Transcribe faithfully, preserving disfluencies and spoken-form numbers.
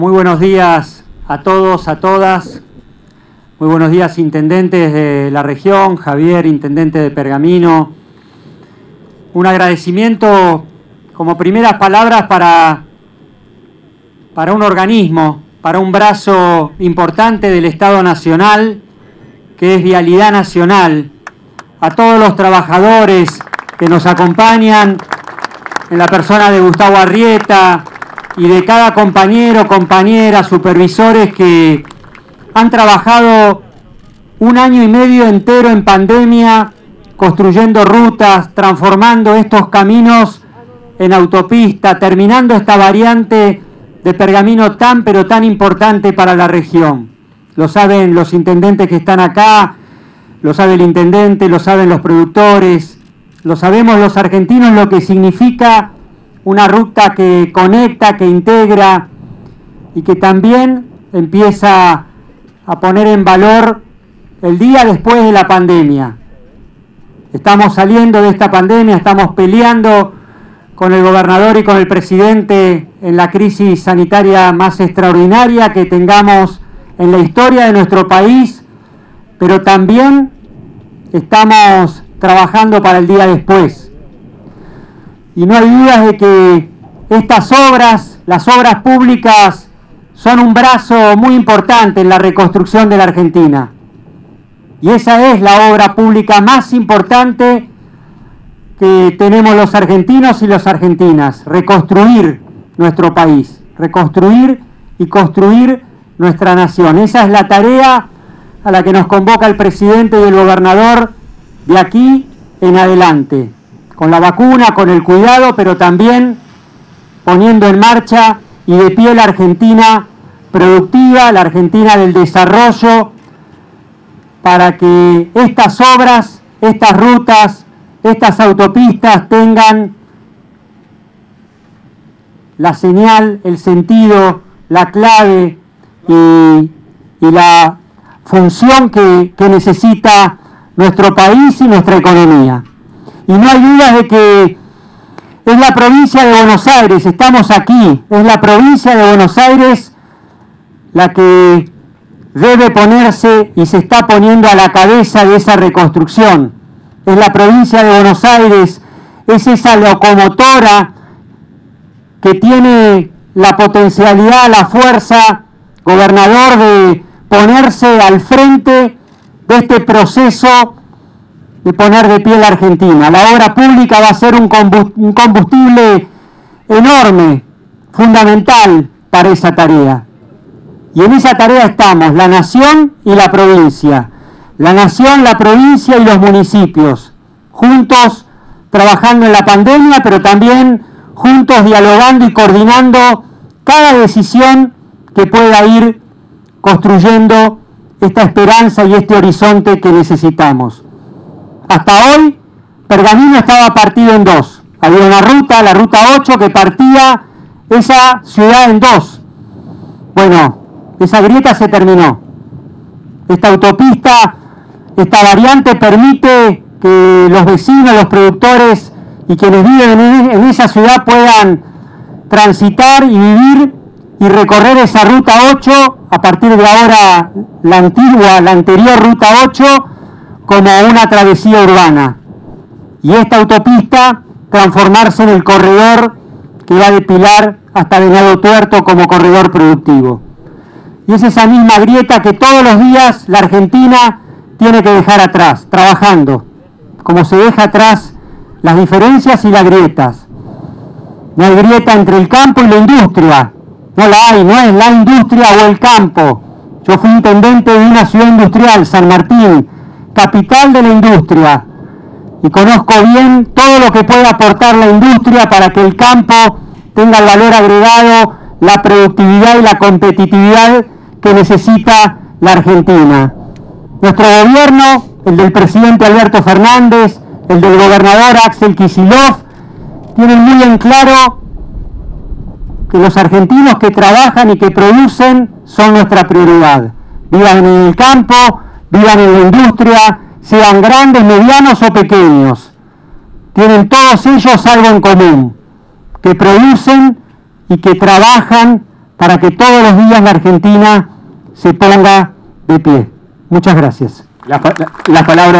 Muy buenos días a todos, a todas. Muy buenos días, intendentes de la región, Javier, intendente de Pergamino. Un agradecimiento como primeras palabras para, para un organismo, para un brazo importante del Estado Nacional, que es Vialidad Nacional, a todos los trabajadores que nos acompañan, en la persona de Gustavo Arrieta y de cada compañero, compañera, supervisores que han trabajado un año y medio entero en pandemia, construyendo rutas, transformando estos caminos en autopista, terminando esta variante de Pergamino tan pero tan importante para la región. Lo saben los intendentes que están acá, lo sabe el intendente, lo saben los productores, lo sabemos los argentinos, lo que significa una ruta que conecta, que integra y que también empieza a poner en valor el día después de la pandemia. Estamos saliendo de esta pandemia, estamos peleando con el gobernador y con el presidente en la crisis sanitaria más extraordinaria que tengamos en la historia de nuestro país, pero también estamos trabajando para el día después. Y no hay dudas de que estas obras, las obras públicas, son un brazo muy importante en la reconstrucción de la Argentina. Y esa es la obra pública más importante que tenemos los argentinos y las argentinas, reconstruir nuestro país, reconstruir y construir nuestra nación. Esa es la tarea a la que nos convoca el presidente y el gobernador de aquí en adelante, con la vacuna, con el cuidado, pero también poniendo en marcha y de pie la Argentina productiva, la Argentina del desarrollo, para que estas obras, estas rutas, estas autopistas tengan la señal, el sentido, la clave y, y la función que, que necesita nuestro país y nuestra economía. Y no hay dudas de que es la provincia de Buenos Aires, estamos aquí, es la provincia de Buenos Aires la que debe ponerse y se está poniendo a la cabeza de esa reconstrucción. Es la provincia de Buenos Aires, es esa locomotora que tiene la potencialidad, la fuerza, gobernador, de ponerse al frente de este proceso de poner de pie la Argentina. La obra pública va a ser un combustible enorme, fundamental para esa tarea. Y en esa tarea estamos, la nación y la provincia. La nación, la provincia y los municipios, juntos trabajando en la pandemia, pero también juntos dialogando y coordinando cada decisión que pueda ir construyendo esta esperanza y este horizonte que necesitamos. Hasta hoy, Pergamino estaba partido en dos. Había una ruta, la ruta ocho, que partía esa ciudad en dos. Bueno, esa grieta se terminó. Esta autopista, esta variante permite que los vecinos, los productores y quienes viven en esa ciudad puedan transitar y vivir y recorrer esa ruta ocho, a partir de ahora la antigua, la anterior ruta ocho, como una travesía urbana. Y esta autopista transformarse en el corredor que va de Pilar hasta Venado Tuerto como corredor productivo. Y es esa misma grieta que todos los días la Argentina tiene que dejar atrás, trabajando, como se deja atrás las diferencias y las grietas. No hay grieta entre el campo y la industria, no la hay, no es la industria o el campo. Yo fui intendente de una ciudad industrial, San Martín, capital de la industria, y conozco bien todo lo que puede aportar la industria para que el campo tenga el valor agregado, la productividad y la competitividad que necesita la Argentina. Nuestro gobierno, el del presidente Alberto Fernández, el del gobernador Axel Kicillof, tienen muy en claro que los argentinos que trabajan y que producen son nuestra prioridad. Vivan en el campo, vivan en la industria, sean grandes, medianos o pequeños. Tienen todos ellos algo en común, que producen y que trabajan para que todos los días la Argentina se ponga de pie. Muchas gracias. La, la, la palabra